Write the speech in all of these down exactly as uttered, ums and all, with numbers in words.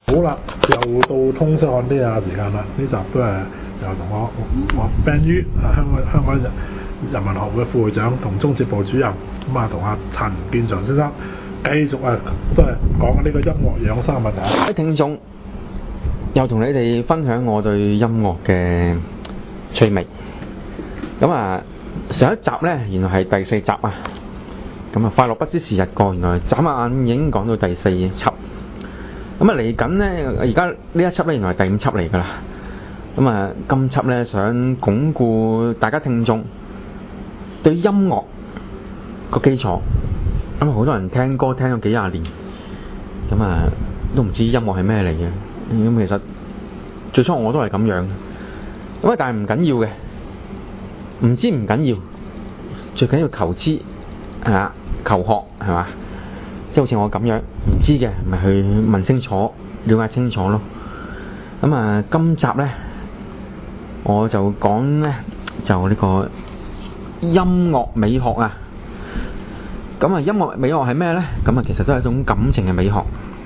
好啦，又到通識看啲啊時間啦！呢集都係又同我我 Ben 於啊香港香港人人民學會副會長同中節部主任咁啊，同阿陳建祥先生繼續啊，都係講呢個音樂養生嘅問題。 各位聽眾，又同你哋分享我對音樂嘅趣味。咁啊，上一集呢，原來係第四集啊。咁啊，快樂不知時日過，原來眨下眼已經講到第四輯。咁啊，嚟緊呢，而家呢一輯呢，原來係第五輯嚟㗎啦。咁啊，今輯呢，想鞏固大家聽眾對音樂個基礎。咁啊，好多人聽歌聽咗幾廿年，咁啊都唔知音樂係咩嚟嘅。咁其實最初我都係咁樣，咁啊但係唔緊要嘅，唔知唔緊要，最緊要求知啊，求學係嘛？即係好似我咁樣唔知嘅，咪去問清楚，了解清楚咯。咁啊，今集呢，我就講呢，就呢個音樂美學啊。咁啊，音樂美學係咩呢？咁啊，其實都係一種感情嘅美學。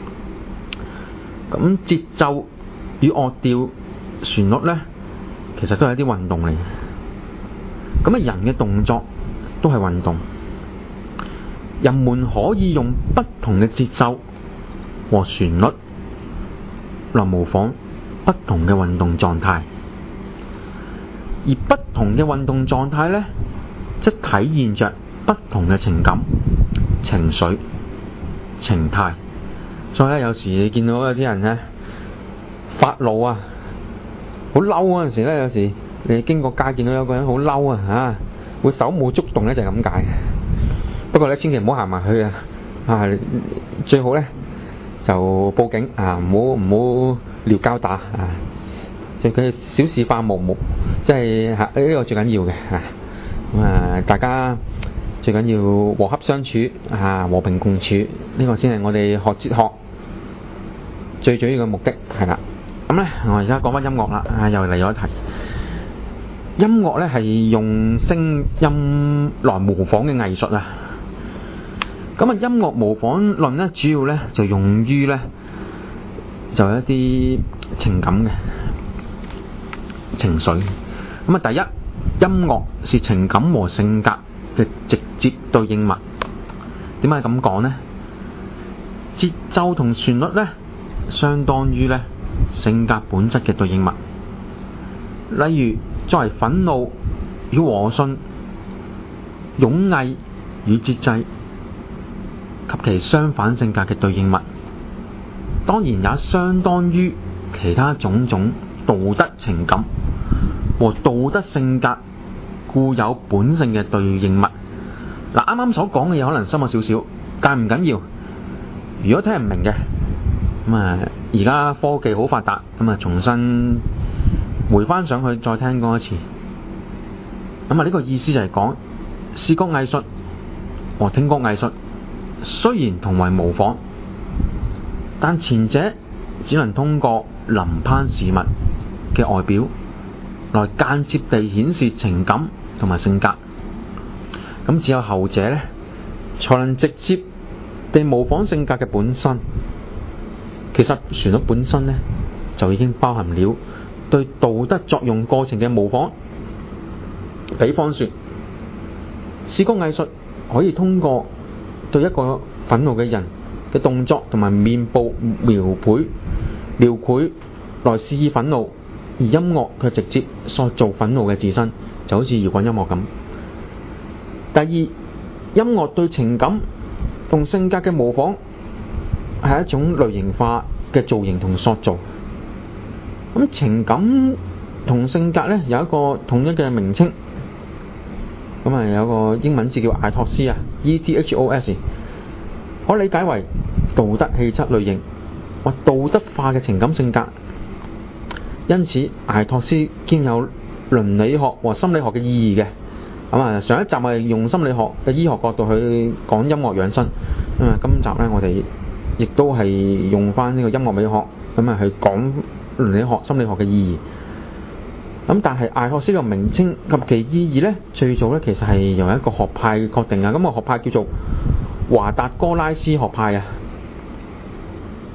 咁節奏與樂調、旋律呢，其實都係一啲運動嚟嘅。咁啊，人嘅動作都係運動。人們可以用不同嘅節奏和旋律來模仿不同嘅運動狀態，而不同嘅運動狀態呢，即體現着不同嘅情感、情緒、情態。所以咧，有時你見到有啲人呢，發怒啊，好嬲嗰陣時咧，有時你經過街見到有個人好嬲啊，嚇會手舞足動呢，就係咁解。不過咧，千祈唔好行埋去啊！啊，最好咧就報警啊！唔好唔好撩交打啊！最緊要小事化無無，即係嚇呢個最緊要嘅嚇。咁啊，大家最緊要和洽相處啊，和平共處，呢個先係我哋學哲學最主要嘅目的係啦。咁咧，我而家講翻音樂啦，啊，又嚟咗一題。音樂咧係用聲音來模仿嘅藝術啊！咁啊，音樂模仿論咧，主要咧就用於咧就一啲情感嘅情緒。咁啊，第一，音樂是情感和性格嘅直接對應物。點解咁講呢？節奏同旋律咧，相當於咧性格本質嘅對應物。例如，作為憤怒與和順、勇毅與節制及其相反性格嘅對應物，當然也相當於其他種種道德情感和道德性格固有本性嘅對應物。嗱，啱啱所講嘅嘢可能深咗少少，但唔緊要。如果聽唔明嘅，咁啊，而家科技好發達，咁啊，重新回翻上去再聽過一次。咁啊，呢個意思就係講視覺藝術和聽覺藝術雖然同為模仿，但前者只能通過臨攀事物嘅外表來間接地顯示情感同埋性格，咁只有後者呢，才能直接地模仿性格嘅本身。其實旋律本身呢，就已經包含了對道德作用過程嘅模仿。比方說，視覺藝術可以通過對一個憤怒嘅人嘅動作同埋面部描繪描繪來示意憤怒，而音樂卻直接塑造憤怒嘅自身，就好似搖滾音樂咁。第二，音樂對情感同性格嘅模仿係一種類型化嘅造型同塑造。咁情感同性格呢，有一個統一嘅名稱，咁啊有個英文字叫艾托斯啊 ，E T H O S， 可理解為道德氣質類型或道德化嘅情感性格。因此，艾托斯兼有倫理學和心理學嘅意義嘅。咁啊，上一集我哋用心理學嘅醫學角度去講音樂養生，咁啊，今集呢，我哋亦都係用翻呢個音樂美學，咁啊去講倫理學、心理學嘅意義。咁但係艾托斯嘅名稱及其意義呢，最早呢其實係由一個學派確定啊。咁個學派叫做華達哥拉斯學派啊。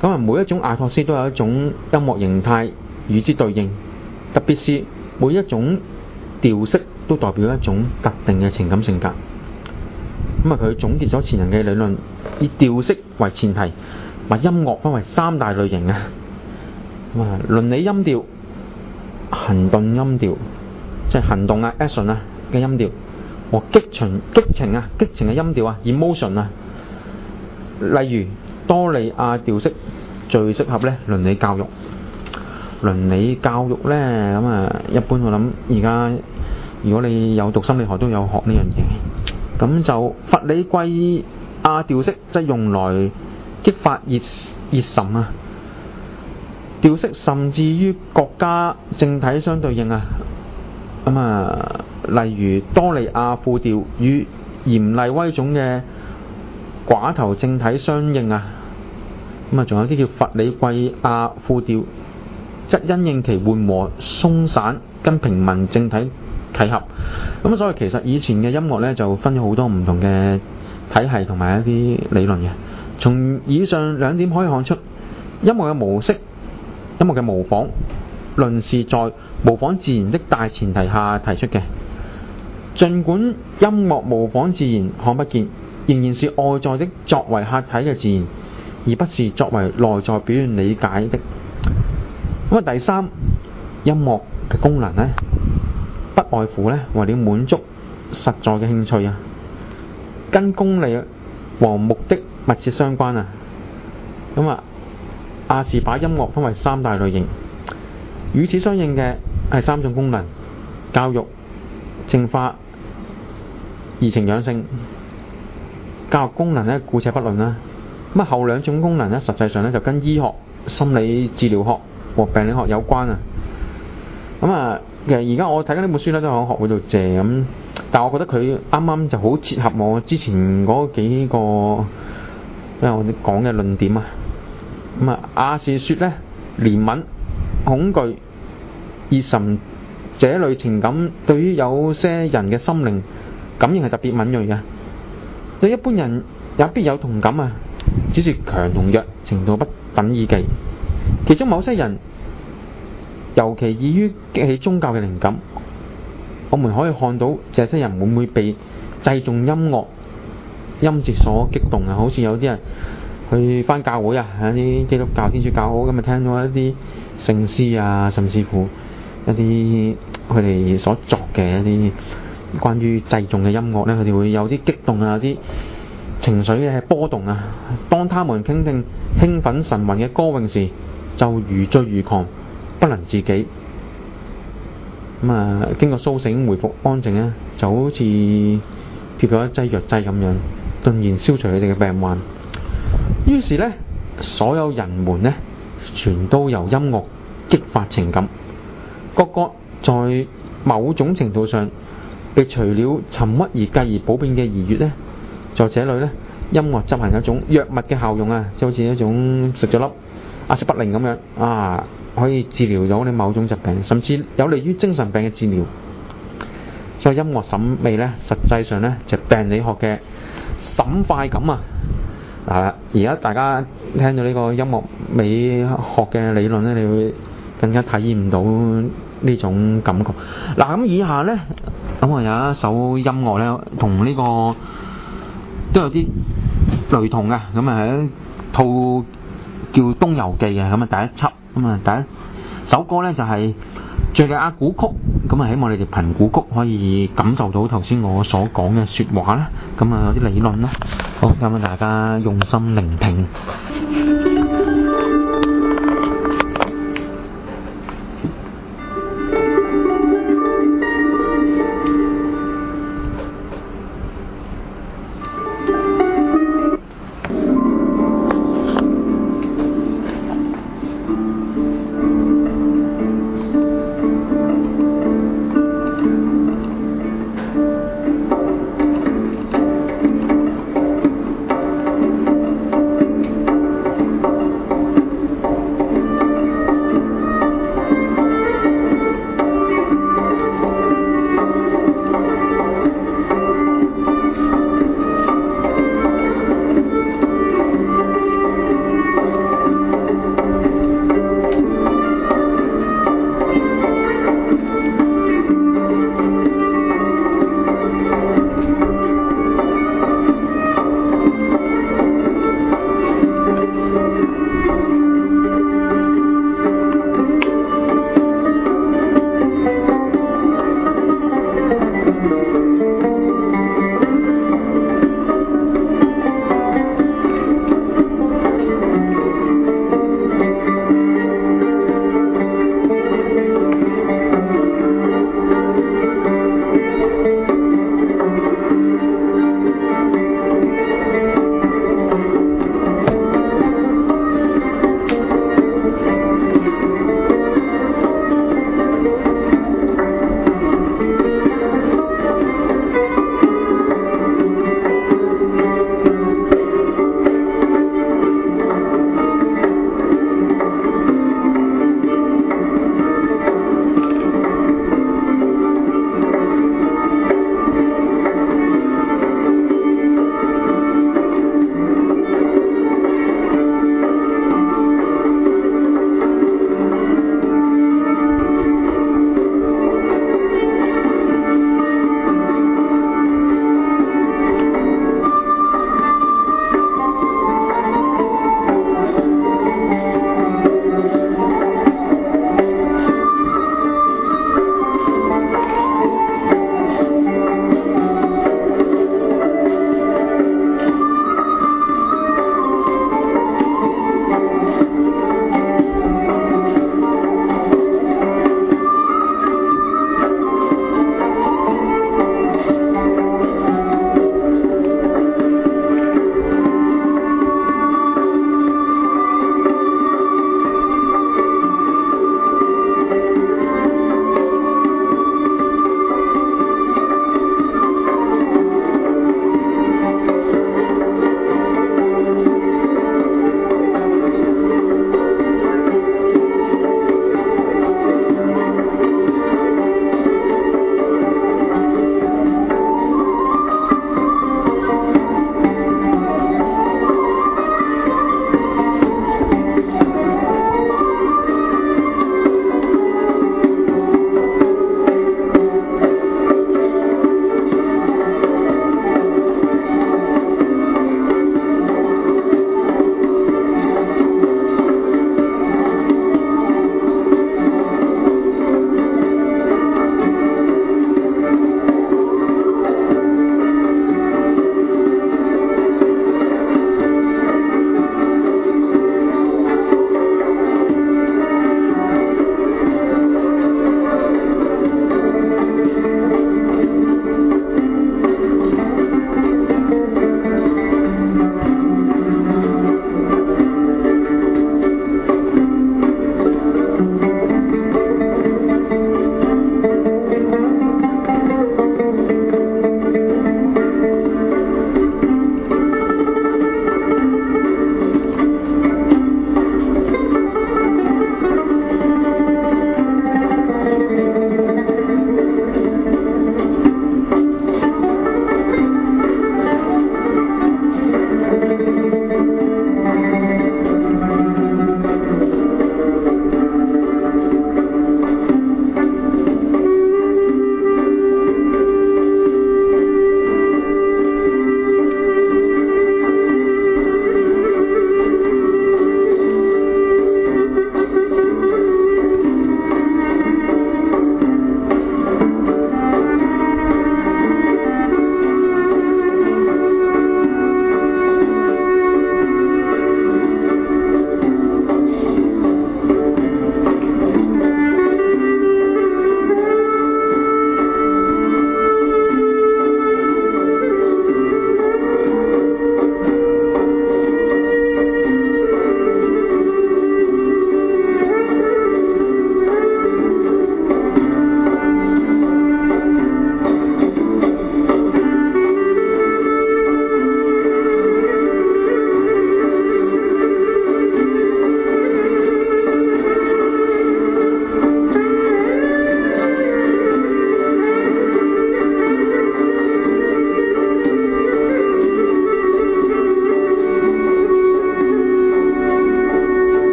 咁啊，每一種阿托斯都有一種音樂形態與之對應，特別是每一種調式都代表一種特定嘅情感性格。咁啊，佢總結咗前人嘅理論，以調式為前提，把音樂分為三大類型啊。咁啊，倫理音調、行動音調，即係行動啊 action 啊嘅音調，和激情激情啊激情嘅音調啊 emotion 啊。例如多利亞調式最適合咧倫理教育。倫理教育咧，咁啊，一般我諗而家如果你有讀心理學都有學呢樣嘢。咁就弗里貴亞調式即係用來激發熱熱忱啊。調式甚至於國家政體相對應啊。咁啊，例如多利亞副調與嚴厲威總嘅寡頭政體相應啊。咁啊，仲有啲叫弗里貴亞副調，則因應其緩和鬆散，跟平民政體契合。咁所以其實以前嘅音樂咧就分咗好多唔同嘅體系同埋一啲理論嘅。從以上兩點可以看出，音樂嘅模式、音樂嘅模仿論是在模仿自然的大前提下提出嘅。儘管音樂模仿自然看不見，仍然是外在的作為客體嘅自然，而不是作為內在表現理解的。咁啊，第三，音樂嘅功能呢，不外乎呢為了滿足實在嘅興趣啊，跟功利和目的密切相關啊。咁啊，亞氏把音樂分為三大類型，與此相應嘅係三種功能：教育、淨化、怡情養性。教育功能呢，姑且不論啦。咁啊，後兩種功能呢，實際上呢就跟醫學、心理治療學和病理學有關啊。咁啊，其實而家我睇緊呢本書咧，都喺學會度借咁，但係我覺得佢啱啱就好切合我之前嗰幾個，因為我哋講嘅論點啊。咁啊，亞氏說咧，憐憫、恐懼、熱忱這類情感對於有些人嘅心靈感應係特別敏銳嘅，對一般人也必有同感啊，只是強同弱程度不等意記。其中某些人尤其易於激起宗教嘅靈感，我們可以看到這些人會唔會被祭頌音樂音節所激動啊？好似有啲人去返教會啊，一啲基督教、天主教好咁啊，聽到一啲聖詩啊，甚至乎一啲佢哋所作嘅一啲關於祭頌嘅音樂咧，佢哋會有啲激動啊，有啲情緒嘅波動啊。當他們傾聽興奮神魂嘅歌詠時，就如醉如狂，不能自己。咁啊，經過甦醒回復安靜咧，就好似貼咗一劑藥劑咁樣，頓然消除佢哋嘅病患。於是呢，所有人們呢，全都由音樂激發情感，個個在某種程度上被除了沉鬱而繼而普遍嘅愉悅呢，在這裏呢，音樂執行一種藥物嘅效用啊，就好似一種食咗粒阿司匹靈咁樣啊，可以治療到你某種疾病，甚至有利於精神病嘅治療。所以音樂審美呢，實際上呢，就係病理學嘅審快感啊！嗱，而家大家聽到呢個音樂美學嘅理論呢，你會更加體驗到呢種感覺。嗱，咁以下呢，咁啊有一首音樂呢，同呢個都有啲雷同嘅，咁啊係一套叫《東遊記》嘅，咁啊第一輯，咁啊第一首歌呢就係敘利亞古曲，咁啊希望你哋憑古曲可以感受到頭先我所講嘅説話啦，咁啊有啲理論啦，好，咁啊大家用心聆聽。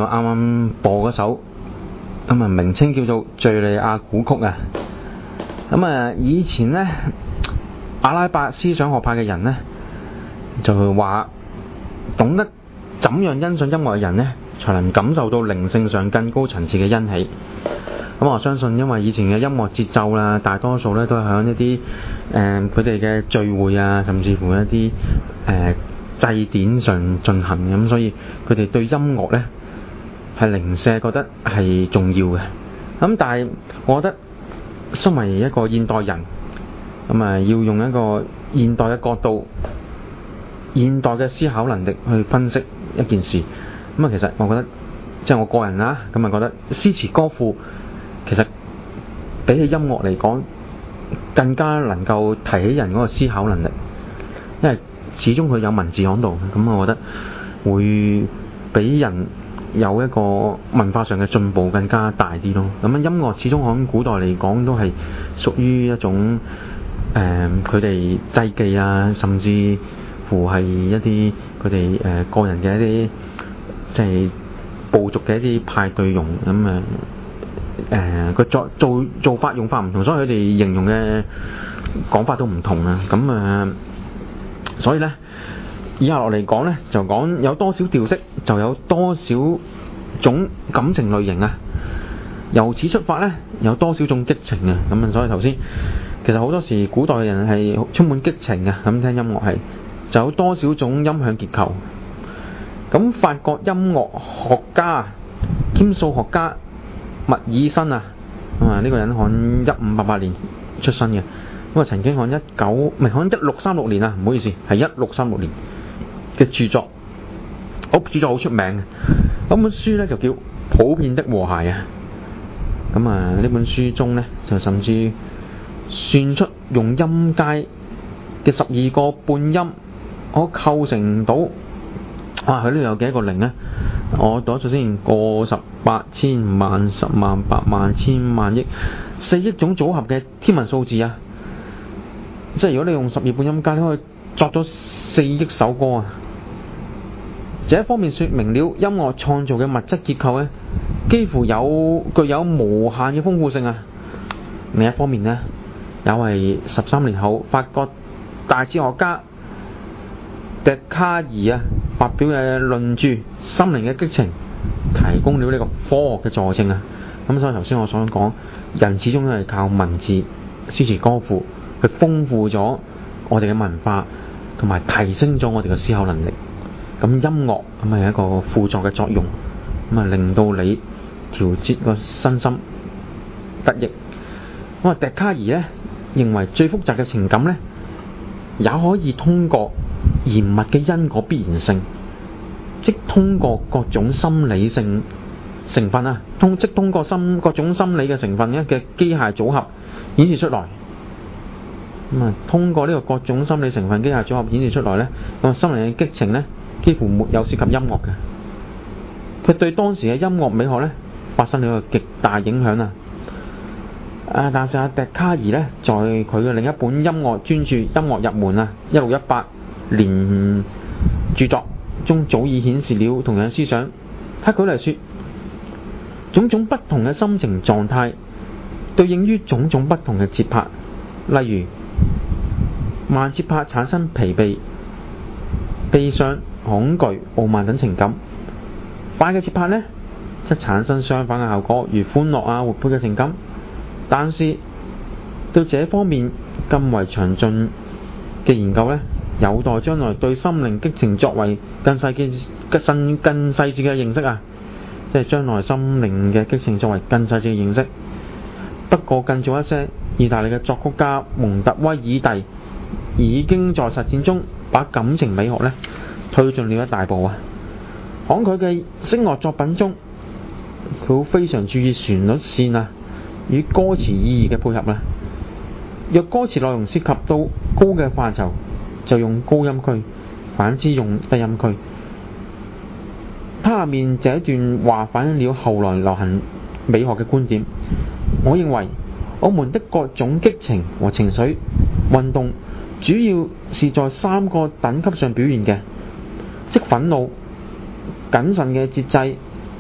啱啱播嗰首咁啊，名稱叫做《敘利亞古曲》啊。咁啊，以前呢，阿拉伯思想學派嘅人呢，就話懂得怎樣欣賞音樂嘅人呢，才能感受到靈性上更高層次嘅欣喜。咁我相信，因為以前嘅音樂節奏啦，大多數咧都係響一啲誒佢哋嘅聚會啊，甚至乎一啲誒、呃、祭典上進行嘅，咁所以佢哋對音樂咧係零舍覺得係重要嘅。咁但係我覺得身為一個現代人，咁啊要用一個現代嘅角度、現代嘅思考能力去分析一件事。咁啊，其實我覺得即係我個人啦，咁啊覺得詩詞歌賦其實比起音樂嚟講，更加能夠提起人嗰個思考能力，因為始終佢有文字喺度，咁我覺得會俾人有一個文化上嘅進步更加大啲咯。咁啊，音樂始終喺古代嚟講都係屬於一種誒佢哋祭祀啊，甚至乎係一啲佢哋誒個人嘅一啲即係部族嘅一啲派對用咁啊。誒個作做做法用法唔同，所以佢哋形容嘅講法都唔同啊。咁啊，所以咧，以下落嚟講咧，就講有多少調式，就有多少種感情類型啊。由此出發咧，有多少種激情啊。咁啊，所以頭先其實好多時古代嘅人係充滿激情啊。咁聽音樂係就有多少種音響結構。咁法國音樂學家兼數學家密爾森啊，咁啊呢個人喺一五八八年出生嘅，咁啊曾經喺一九唔係喺一六三六年啊，唔好意思，係一六三六年嘅著作，好著作好出名嘅。咁本書咧就叫《普遍的和諧》啊。咁啊呢本書中咧就甚至算出用音階嘅十二個半音，可構成到啊佢呢度有幾多個零咧？我讀咗先，個十八千萬十萬百萬千萬億四億種組合嘅天文數字啊！即係如果你用十二半音階，你可以作咗四億首歌啊！這一方面說明了音樂創造嘅物質結構咧，幾乎有具有無限嘅豐富性啊！另一方面呢，也為十三年後法國大哲學家笛卡爾啊發表嘅論著《心靈嘅激情》提供了呢個科學嘅佐證啊。咁所以頭先我所講，人始終都係靠文字、詩詞歌賦去豐富咗我哋嘅文化，同埋提升咗我哋嘅思考能力。咁音樂咁係一個輔助嘅作用，咁啊令到你調節個身心得益。咁啊，笛卡爾咧認為最複雜嘅情感咧，也可以通過嚴密嘅因果必然性，即通過各種心理性成分啊，通即通過心各種心理嘅成分咧嘅機械組合顯示出來。咁啊，通過呢個各種心理成分機械組合顯示出來咧，咁啊，心靈嘅激情咧幾乎沒有涉及音樂嘅。佢對當時嘅音樂美學咧發生咗一個極大影響啊！啊，但是阿笛卡爾咧，在佢嘅另一本音樂專著《音樂入門》啊，一六一八年著作中早已顯示了同樣思想。他舉例說，種種不同嘅心情狀態對應於種種不同嘅節拍，例如慢節拍產生疲憊、悲傷、恐懼、傲慢等情感；快嘅節拍呢，則產生相反嘅效果，如歡樂啊、活潑嘅情感。但是對這方面更為詳盡嘅研究呢，有待將來對心靈激情作為更細嘅、更更細緻嘅認識啊！即係將來心靈嘅激情作為更細緻嘅認識。不過更早一些，意大利嘅作曲家蒙特威爾第已經在實踐中把感情美學呢推進了一大步啊！喺佢嘅聲樂作品中，佢非常注意旋律線啊與歌詞意義嘅配合啦。若歌詞內容涉及到高嘅範疇，就用高音區；反之用低音區。他下面這一段話反映了後來流行美學嘅觀點。我認為我們的各種激情和情緒運動主要是在三個等級上表現嘅，即憤怒、謹慎嘅節制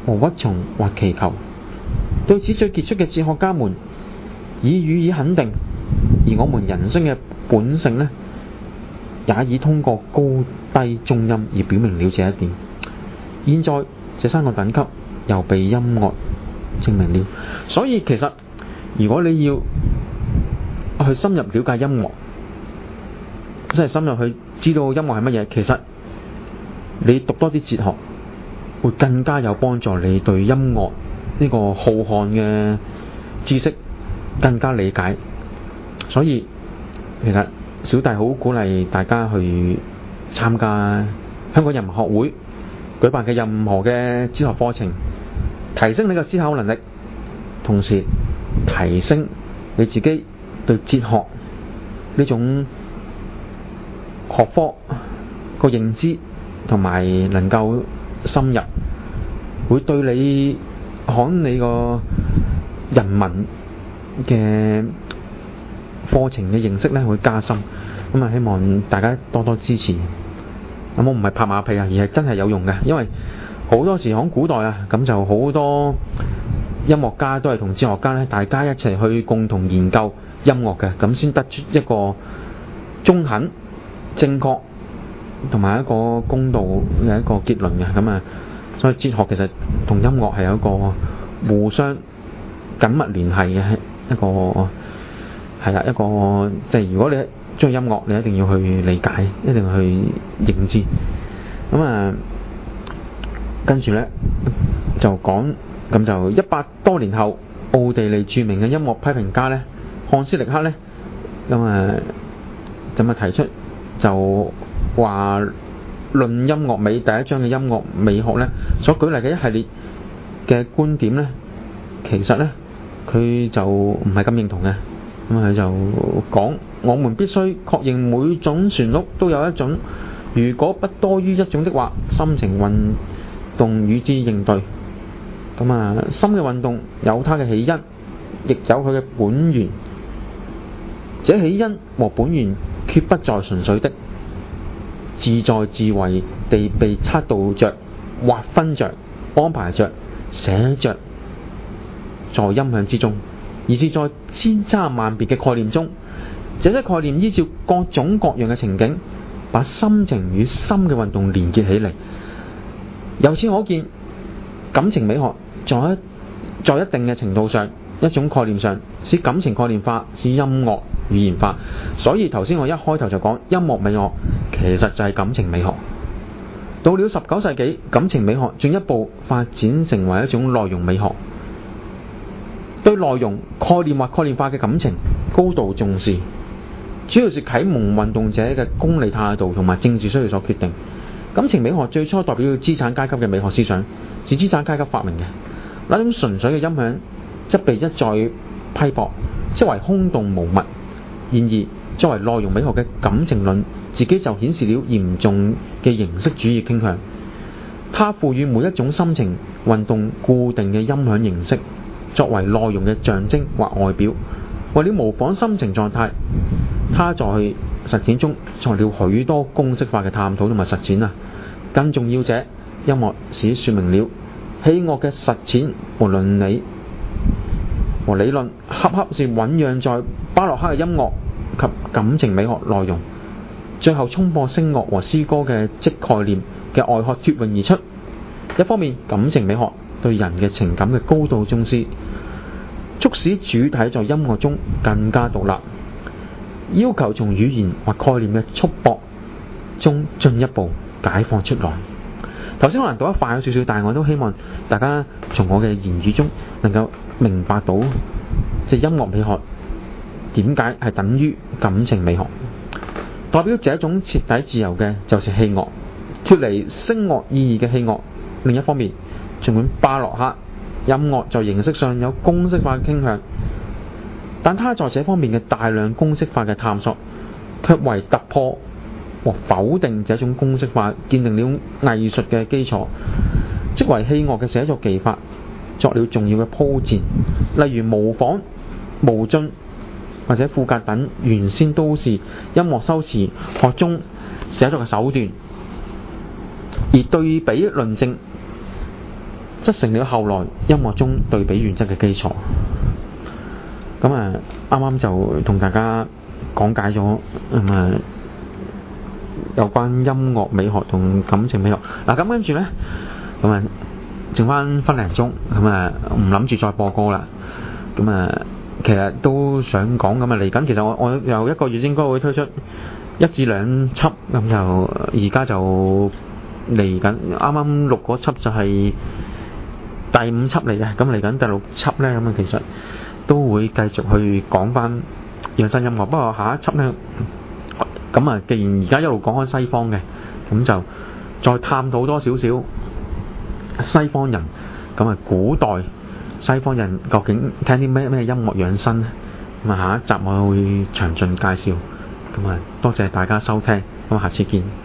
和屈從或祈求。對此最傑出嘅哲學家們已予以肯定，而我們人生嘅本性呢，也已通過高低中音而表明了這一點。現在這三個等級又被音樂證明了。所以其實如果你要去深入了解音樂，即係深入去知道音樂係乜嘢，其實你讀多啲哲學會更加有幫助，你對音樂呢個浩瀚嘅知識更加理解。所以其實小弟好鼓勵大家去參加香港人文學會舉辦嘅任何嘅哲學課程，提升你嘅思考能力，同時提升你自己對哲學呢種學科個認知，同埋能夠深入，會對你看你個人文嘅課程嘅認識咧會加深。咁啊，希望大家多多支持。咁我唔係拍馬屁啊，而係真係有用嘅。因為好多時喺古代啊，咁就好多音樂家都係同哲學家咧，大家一齊去共同研究音樂嘅，咁先得出一個中肯、正確同埋一個公道嘅一個結論嘅。咁啊，所以哲學其實同音樂係有一個互相緊密聯繫嘅一個係啦，一個即係如果你中意音樂，你一定要去理解，一定要去認知。咁啊，跟住咧就講，咁就一百多年後，奧地利著名嘅音樂批評家咧，漢斯力克咧，咁啊咁啊提出就話論音樂美第一章嘅音樂美學咧，所舉例嘅一系列嘅觀點咧，其實咧佢就唔係咁認同嘅。咁佢就講，我們必須確認每種旋律都有一種，如果不多於一種的話，心情運動與之應對。咁啊，心嘅運動有它嘅起因，亦有佢嘅本源。這起因和本源決不在純粹的自在自為地被測度着、劃分着、安排着、寫着在音響之中，而是在千差萬別嘅概念中。這些概念依照各種各樣嘅情景，把心情與心嘅運動連結起嚟。由此可見，感情美學在一在一定嘅程度上，一種概念上使感情概念化，使音樂語言化。所以頭先我一開頭就講，音樂美學其實就係感情美學。到了十九世紀，感情美學進一步發展成為一種內容美學，對內容概念或概念化嘅感情高度重視，主要是啟蒙運動者嘅功利態度同埋政治需要所決定。感情美學最初代表資產階級嘅美學思想，是資產階級發明嘅。那種純粹嘅音響則被一再批駁，即為空洞無物。然而作為內容美學嘅感情論，自己就顯示了嚴重嘅形式主義傾向。它賦予每一種心情運動固定嘅音響形式，作為內容嘅象徵或外表。為了模仿心情狀態，它在實踐中作了許多公式化嘅探討同埋實踐啊。更重要者，音樂史說明了器樂嘅實踐和倫理和理論，恰恰是醞釀在巴洛克嘅音樂及感情美學內容，最後衝破聲樂和詩歌嘅即概念嘅外殼脫穎而出。一方面，感情美學對人嘅情感嘅高度重視，促使主體在音樂中更加獨立，要求從語言或概念嘅束縛中進一步解放出來。頭先可能讀得快咗少少，但係我都希望大家從我嘅言語中能夠明白到，即係音樂美學點解係等於感情美學。代表這種徹底自由嘅就是器樂，脫離聲樂意義嘅器樂。另一方面，儘管巴洛克音樂在形式上有公式化嘅傾向，但他在這方面嘅大量公式化嘅探索，卻為突破和否定這種公式化，建定了藝術嘅基礎，即為器樂嘅寫作技法作了重要嘅鋪墊。例如模仿、無盡或者賦格等，原先都是音樂修辭學中寫作嘅手段，而對比論證則成了後來音樂中對比原則嘅基礎。咁啊，啱啱就同大家講解咗咁啊有關音樂美學同感情美學。嗱，咁跟住咧，咁啊剩翻分零鐘，咁啊唔諗住再播歌啦。咁啊，其實都想講咁啊，嚟緊其實我我有一個月應該會推出一至兩輯，咁就而家就嚟緊，啱啱錄嗰輯就係第五輯嚟嘅，咁嚟緊第六輯咧，咁啊其實都會繼續去講翻養生音樂。不過下一輯咧，咁啊既然而家一路講開西方嘅，咁就再探討多少少西方人，咁啊古代西方人究竟聽啲咩咩音樂養生咧？咁啊下一集我會詳盡介紹。咁啊多謝大家收聽，咁下次見。